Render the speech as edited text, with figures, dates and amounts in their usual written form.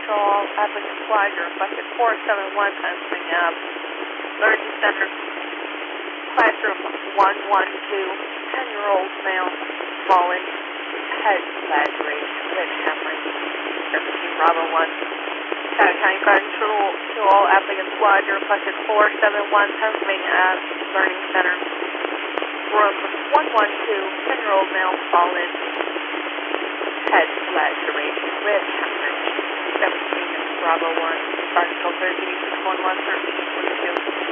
to all applicants applied. You're requested 471 Pennsylvania Ave. Learning Center. Classroom 112. 10-year-old male. Fallen. Head laceration with hemorrhage. 17 Bravo 1. County Garden to all applicants applied. You're requested 471 Pennsylvania Ave. Learning Center. Room 112. 10-year-old male. Fallen. Head laceration with hemorrhage. 17 Bravo 1. Article 13, 611, 13, 22.